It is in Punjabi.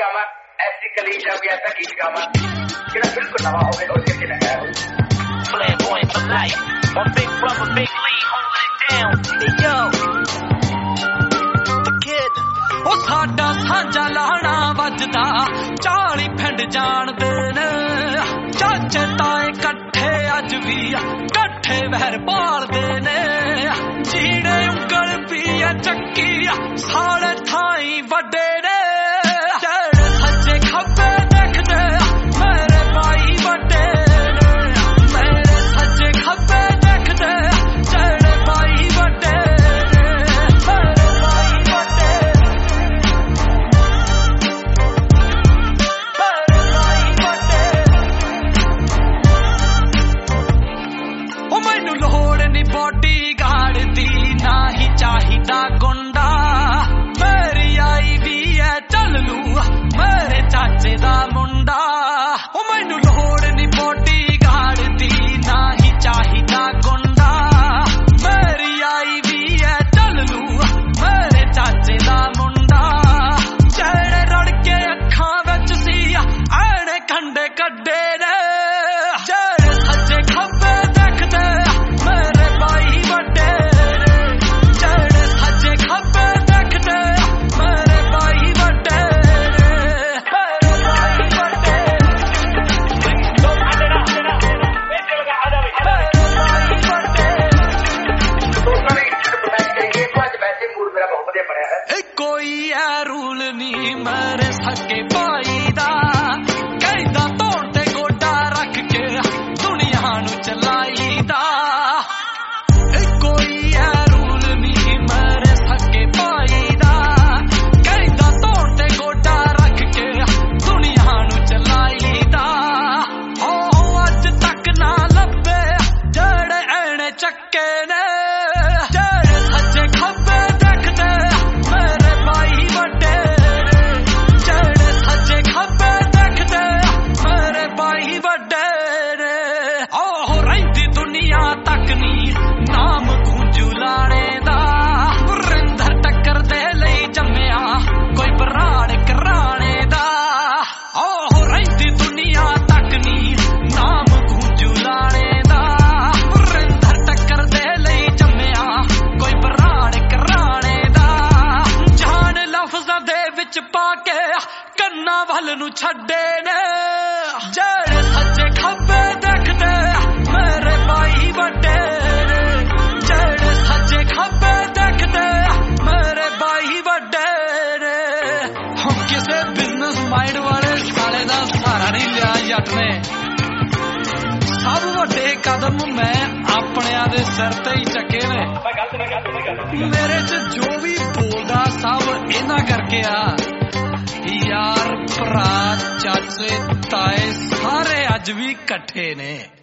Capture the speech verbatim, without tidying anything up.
ਡਰਾਮਾ ਐਸੀ ਕਲੀ ਜਾਂ ਵੀ ਐਸਾ ਗੀਤ ਗਾਵਾਂ ਜਿਹੜਾ ਬਿਲਕੁਲ ਨਵਾਂ ਹੋਵੇ ਔਰ ਕਿਤੇ ਨਾ ਹੋਵੇ। Flamboyant for life. My big brother, Big Lee, holding it down. Hey, yo. The kid. ਉਹ ਸਾਡਾ ਸਾਂਝਾ ਲਾਣਾ ਵੱਜਦਾ ਚਾਲੀ ਪਿੰਡ ਜਾਣਦੇ ਨੇ ਚਾਚੇ ਤਾਏ ਇਕੱਠੇ ਅੱਜ ਵੀ ਇਕੱਠੇ ਵਹਿਰ ਪਾਲਦੇ ਨੇ ਜੀੜੇ ਉਂਗਲ ਵੀ ਆ ਚੱਕੀ ਆ ਸਾਲੇ ਥਾਈ ਵੱਡੇ ਨੇ ਜਿਹੜੇ ਸੱਜੇ ਖੱਬੇ ਦੇਖਦੇ ਮੇਰੇ ਭਾਈ ਵੱਡੇ ਨੇ ਮੇਰੇ ਸੱਜੇ ਖੱਬੇ ਦੇਖਦੇ ਜਿਹੜੇ ਭਾਈ ਵੱਡੇ ਚਾਹੀਦਾ ਗੁੰਡਾ ਮੇਰੀ ਆਈ ਵੀ ਐ ਚੱਲ ਲੂ ਮੇਰੇ ਚਾਚੇ ਦਾ ਮੁੰਡਾ ਉਹ ਮੈਨੂੰ ਲੋੜ ਨੀ ਬੋਡੀ ਗਾਰਡ ਦੀ ਨਾ ਹੀ ਚਾਹੀਦਾ ਗੁੰਡਾ ਮੇਰੀ ਆਈ ਵੀ ਐ ਚੱਲ ਲੂ ਮੇਰੇ ਚਾਚੇ ਦਾ ਮੁੰਡਾ ਜਿਹੜੇ ਰੜ ਕੇ ਅੱਖਾਂ ਵਿੱਚ ਸੀ ਐਣੇ ਕੰਡੇ ਕੱਢੇ ਨੇ ਜਿਹੜੇ ਸੱਜੇ ਖੱਬੇ ਦੇਖਦੇ ਮੇਰੇ ਭਾਈ ਵੱਡੇ ਕੋਈ ਐ ਰੂਲ ਨੀ ਮੇਰੇ ਸਕੇ ਭਾਈ ਦਾ ਕਹਿੰਦਾ ਧੌਣ ਤੇ ਗੋਡਾ ਰੱਖ ਕੇ ਦੁਨੀਆ ਨੂੰ ਚਲਾਈਦਾ ਕੋਈ ਐ ਰੂਲ ਨੀ ਮੇਰੇ ਸਕੇ ਭਾਈ ਦਾ ਕਹਿੰਦਾ ਧੌਣ ਤੇ ਗੋਡਾ ਰੱਖ ਕੇ ਦੁਨੀਆ ਨੂੰ ਚਲਾਈਦਾ ਉਹ ਅੱਜ ਤੱਕ ਨਾ ਲੱਭੇ ਜਿਹੜੇ ਐਣੇ ਚੱਕੇ ਨੇ ਜਿਹੜੇ ਸੱਜੇ ਖੱਬੇ ਤੱਕ ਨੀ ਨਾਮ ਗੂੰਜੂ ਲਾਣੇ ਦਾ ਵਰਿੰਦਰ ਟੱਕਰ ਦੇ ਲਈ ਜੰਮਿਆ ਕੋਈ ਬਰਾੜ ਕਰਾਣੇ ਦਾ ਉਹ ਰਹਿੰਦੀ ਦੁਨੀਆ ਤੱਕ ਨੀ ਨਾਮ ਗੂੰਜੂ ਲਾਣੇ ਦਾ ਵਰਿੰਦਰ ਟੱਕਰ ਦੇ ਲਈ ਜੰਮਿਆ ਕੋਈ ਬਰਾੜ ਕਰਾਣੇ ਦਾ ਜਾਨ ਲਫ਼ਜ਼ਾਂ ਦੇ ਵਿੱਚ ਪਾ ਕੇ ਕੰਨਾਂ ਵੱਲ ਨੂੰ ਛੱਡੇ ਨੇ ਜਿਹੜੇ ਸੱਜੇ ਖੱਬੇ ਦੇਖਦੇ ਮੇਰੇ ਭਾਈ ਵੱਡੇ ਨੇ ਜਿਹੜੇ ਸੱਜੇ ਖੱਬੇ ਦੇਖਦੇ ਮੇਰੇ ਭਾਈ ਵੱਡੇ ਨੇ ਹੁਣ ਕਿਸੇ ਬਿਜ਼ਨਸ ਮਾਈਂਡ ਵਾਲੇ ਸਾਲੇ ਦਾ ਸਹਾਰਾ ਨਹੀਂ ਲਿਆ ਜੱਟ ਨੇ ਸਭ ਵੱਡੇ ਕਦਮ ਮੈਂ ਆਪਣਿਆਂ ਦੇ ਸਿਰ ਤੇ ਹੀ ਚੱਕੇ ਨੇ ਮੇਰੇ ਚ ਜੋ ਵੀ ਬੋਲਦਾ ਸਭ ਇਹਨਾਂ ਕਰਕੇ ਆ ਯਾਰ ਭਰਾ ਚਾਚੇ ਤਾਏ ਸਾਰੇ ਅੱਜ ਵੀ ਇਕੱਠੇ ਨੇ।